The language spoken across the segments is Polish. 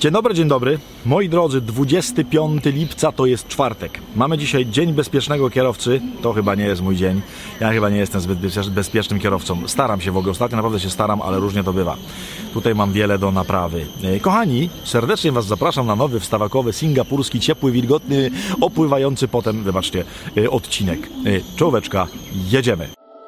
Dzień dobry. Moi drodzy, 25 lipca to jest czwartek. Mamy dzisiaj Dzień Bezpiecznego Kierowcy. To chyba nie jest mój dzień. Ja chyba nie jestem zbyt bezpiecznym kierowcą. Staram się w ogóle. Ostatnio naprawdę się staram, ale różnie to bywa. Tutaj mam wiele do naprawy. Kochani, serdecznie Was zapraszam na nowy wstawakowy, singapurski, ciepły, wilgotny, opływający potem, wybaczcie, odcinek. Czołóweczka, jedziemy.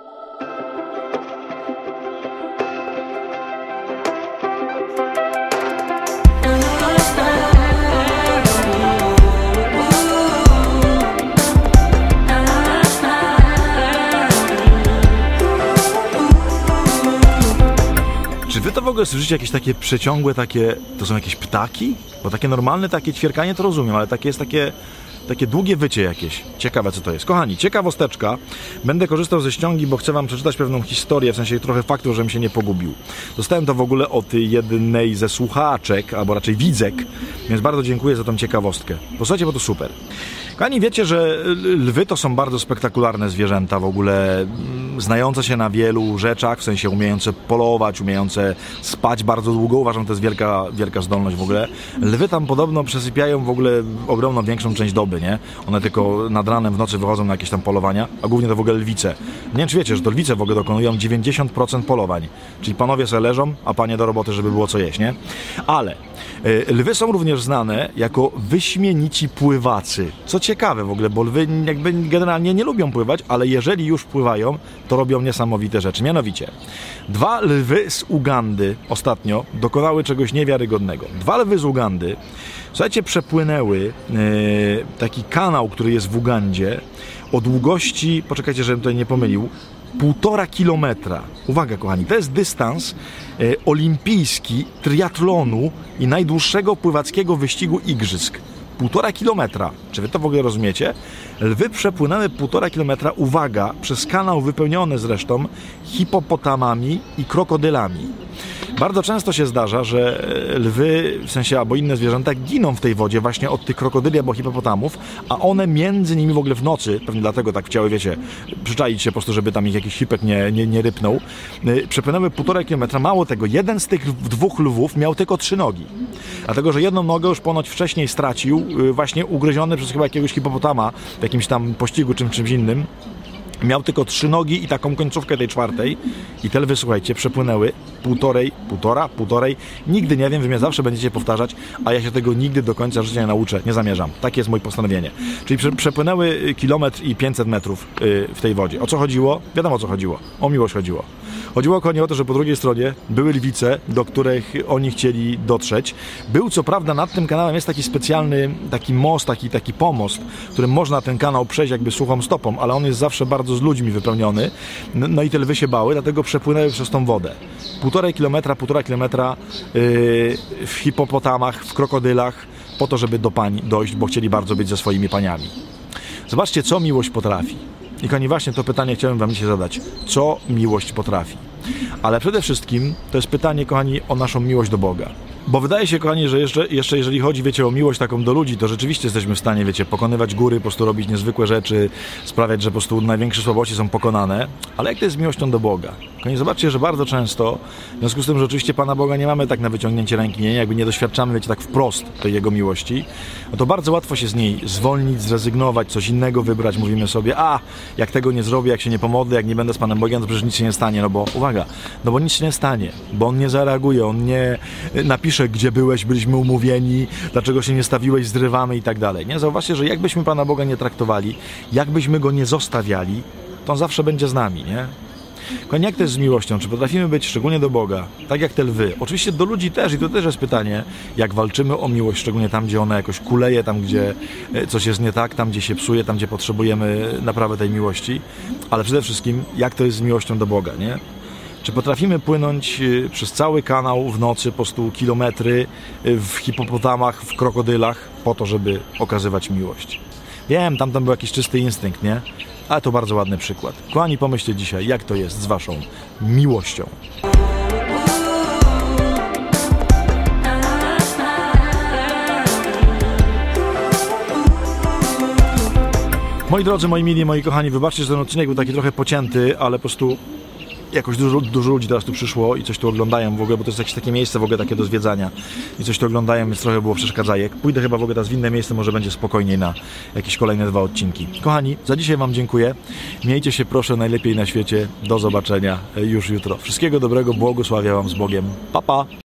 Czy wy to w ogóle słyszycie jakieś takie przeciągłe, to są jakieś ptaki? Bo takie normalne, takie ćwierkanie to rozumiem, ale takie długie wycie jakieś. Ciekawe co to jest. Kochani, ciekawosteczka. Będę korzystał ze ściągi, bo chcę wam przeczytać pewną historię, w sensie trochę faktu, żebym się nie pogubił. Dostałem to w ogóle od jednej ze słuchaczek, albo raczej widzek, więc bardzo dziękuję za tą ciekawostkę. Posłuchajcie, bo to super. Kochani, wiecie, że lwy to są bardzo spektakularne zwierzęta, w ogóle znające się na wielu rzeczach, w sensie umiejące polować, umiejące spać bardzo długo. Uważam, to jest wielka zdolność w ogóle. Lwy tam podobno przesypiają w ogóle ogromną, większą część doby, nie? One tylko nad ranem, w nocy wychodzą na jakieś tam polowania, a głównie to w ogóle lwice. Nie wiem, czy wiecie, że to lwice w ogóle dokonują 90% polowań. Czyli panowie sobie leżą, a panie do roboty, żeby było co jeść, nie? Ale lwy są również znane jako wyśmienici pływacy. Co ciekawe w ogóle, bo lwy jakby generalnie nie lubią pływać, ale jeżeli już pływają, to robią niesamowite rzeczy. Mianowicie, 2 lwy z Ugandy ostatnio dokonały czegoś niewiarygodnego. 2 lwy z Ugandy, słuchajcie, przepłynęły taki kanał, który jest w Ugandzie o długości, poczekajcie, żebym tutaj nie pomylił, 1,5 kilometra. Uwaga, kochani, to jest dystans olimpijski triatlonu i najdłuższego pływackiego wyścigu igrzysk. 1,5 kilometra. Czy wy to w ogóle rozumiecie? Lwy przepłynęły 1,5 kilometra, uwaga, przez kanał wypełniony zresztą hipopotamami i krokodylami. Bardzo często się zdarza, że lwy, w sensie albo inne zwierzęta giną w tej wodzie właśnie od tych krokodyli albo hipopotamów, a one między nimi w ogóle w nocy, pewnie dlatego tak chciały, wiecie, przyczaić się po prostu, żeby tam ich jakiś hipek nie rypnął, przepłynęły 1,5 kilometra. Mało tego, jeden z tych 2 lwów miał tylko 3 nogi. Dlatego, że jedną nogę już ponoć wcześniej stracił, właśnie ugryziony przez chyba jakiegoś hipopotama w jakimś tam pościgu czymś innym. Miał tylko 3 nogi i taką końcówkę tej 4. I te lwy, słuchajcie, przepłynęły 1,5, nigdy nie wiem, wy mnie zawsze będziecie powtarzać, a ja się tego nigdy do końca życia nie nauczę, nie zamierzam. Takie jest moje postanowienie. Czyli przepłynęły 1,5 metrów w tej wodzie. O co chodziło? Wiadomo o co chodziło. O miłość chodziło. Chodziło o to, że po drugiej stronie były lwice, do których oni chcieli dotrzeć. Był co prawda nad tym kanałem jest taki specjalny, taki most, taki pomost, którym można ten kanał przejść jakby suchą stopą, ale on jest zawsze bardzo z ludźmi wypełniony. No i te lwy się bały, dlatego przepłynęły przez tą wodę. 1,5 kilometra w hipopotamach, w krokodylach, po to, żeby do pań dojść, bo chcieli bardzo być ze swoimi paniami. Zobaczcie, co miłość potrafi. I kochani, właśnie to pytanie chciałem wam dzisiaj zadać. Co miłość potrafi? Ale przede wszystkim to jest pytanie, kochani, o naszą miłość do Boga. Bo wydaje się, kochani, że jeszcze jeżeli chodzi, wiecie, o miłość taką do ludzi, to rzeczywiście jesteśmy w stanie, wiecie, pokonywać góry, po prostu robić niezwykłe rzeczy, sprawiać, że po prostu największe słabości są pokonane. Ale jak to jest z miłością do Boga? Kochani, zobaczcie, że bardzo często, w związku z tym, że oczywiście Pana Boga nie mamy tak na wyciągnięcie ręki, nie, jakby nie doświadczamy, wiecie, tak wprost tej Jego miłości, no to bardzo łatwo się z niej zwolnić, zrezygnować, coś innego wybrać. Mówimy sobie, jak tego nie zrobię, jak się nie pomodlę, jak nie będę z Panem Bogiem, to przecież nic się nie stanie, no bo uwaga, no bo nic się nie stanie, bo On nie zareaguje, On nie napisze, gdzie byłeś, byliśmy umówieni, dlaczego się nie stawiłeś, zrywamy i tak dalej. Nie? Zauważcie, że jakbyśmy Pana Boga nie traktowali, jakbyśmy Go nie zostawiali, to On zawsze będzie z nami, nie? Kochani, jak to jest z miłością? Czy potrafimy być szczególnie do Boga, tak jak te lwy? Oczywiście do ludzi też i to też jest pytanie, jak walczymy o miłość, szczególnie tam, gdzie ona jakoś kuleje, tam, gdzie coś jest nie tak, tam, gdzie się psuje, tam, gdzie potrzebujemy naprawy tej miłości, ale przede wszystkim, jak to jest z miłością do Boga, nie? Czy potrafimy płynąć przez cały kanał w nocy, po prostu kilometry, w hipopotamach, w krokodylach, po to, żeby okazywać miłość? Wiem, tam był jakiś czysty instynkt, nie? Ale to bardzo ładny przykład. Kochani, pomyślcie dzisiaj, jak to jest z waszą miłością. Moi drodzy, moi mili, moi kochani, wybaczcie, że ten odcinek był taki trochę pocięty, ale po prostu jakoś dużo ludzi teraz tu przyszło i coś tu oglądają w ogóle, bo to jest jakieś takie miejsce w ogóle takie do zwiedzania i coś tu oglądają, więc trochę było przeszkadzajek. Pójdę chyba w ogóle teraz w inne miejsce, może będzie spokojniej na jakieś kolejne 2 odcinki. Kochani, za dzisiaj Wam dziękuję. Miejcie się proszę najlepiej na świecie. Do zobaczenia już jutro. Wszystkiego dobrego, błogosławiam Wam z Bogiem. Pa, pa!